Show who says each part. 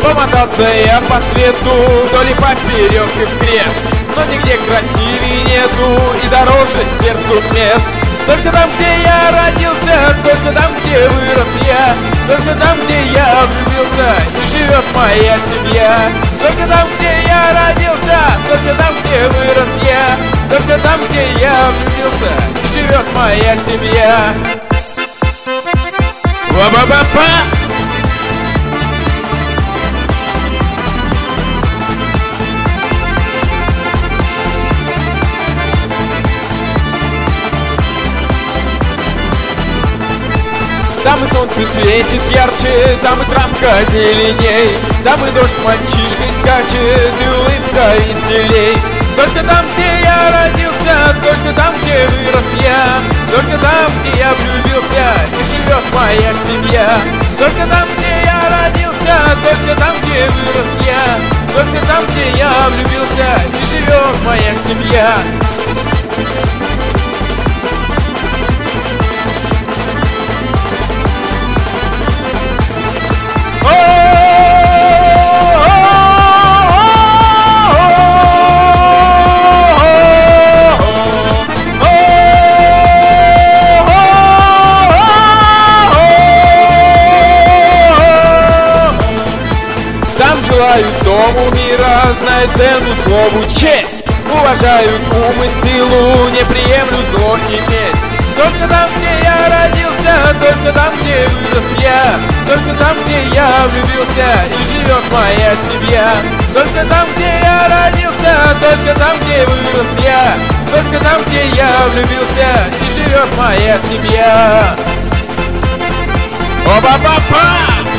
Speaker 1: Помотался я по свету, вдоль и поперек и в крест, но нигде красивее нету и дороже сердцу мест. Только там, где я родился, только там, где вырос я, только там, где я влюбился, и живет моя семья. Только там, где я родился, только там, где вырос я, только там, где я влюбился, и живет моя семья. Ва-ба-ба-ба! Там и солнце светит ярче, там и травка зеленей, там и дождь с мальчишкой скачет, и улыбка веселей. Только там, где я родился, только там, где вырос я, только там, где я влюбился, и живет моя семья. Только там, где я родился, только там, где вырос я, только там, где я влюбился, и живет моя семья. Желают дому мира, знают цену слову честь, уважают ум и силу, не приемлют зло и месть. Только там, где я родился, только там, где вырос я, только там, где я влюбился, и живет моя семья. Только там, где я родился, только там, где вырос я, только там, где я влюбился, и живет моя семья. Оба-па-па!